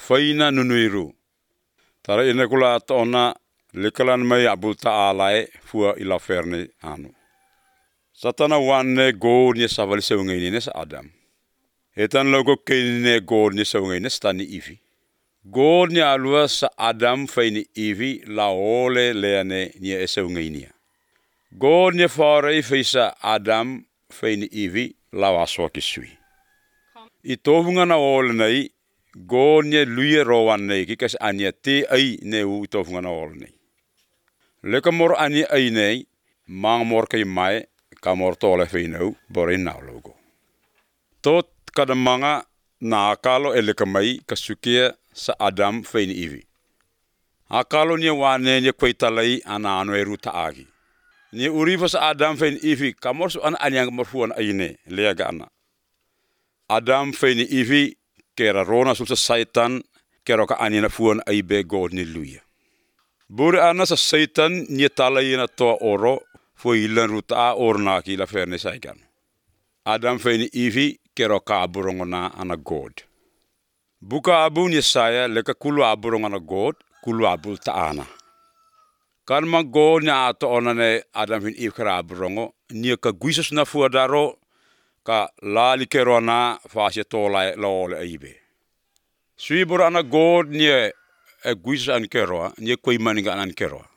faina nunuiru. Tara ina kula atona lekalan mai abul ta'alae fua ila ferne anu. Satana wanne God ni savali seungaini nes Adam. Etan logo kene God ni seungaini stani Ivi. God ni alua sa Adam faini Ivi la ole leane ni seungaini. God ni farai faisa Adam faini Ivi la waswa kisui. Itovunga na ole nei God ni luye rowan nei kikas ania te ai ne u itovunga na ole nei. Leka mor ani ai nei mang mor kai mai kamor tole feinau borin na logo. Tot kadamanga na akalo eleka mai kasukia sa Adam feini Ivi. Akalo ni wane ni kwaitalai ana anu eru taagi. Ni uriva sa Adam feini Ivi kamor su an anyang morfuan aine leaga ana. Adam feini Ivi kera rona sulsa Satan kera ka anina fuan aibe God ni luya. Buri ana sa Satan ni talai na toa oro foi ilan ruta orna ki la ferne saikan. Adam feini Ivi kero ka aburongona ana God. Buka abu ni saya leka kulu aburongona God, kulu abul taana. Kan ma God ni ato onane Adam feini Ivi kera aburongo, ni ka guisos na fuadaro ka lali kero na fasi tolai laole aibe. Sui bura ana God ni guisos an kero, ni koi maninga an kero.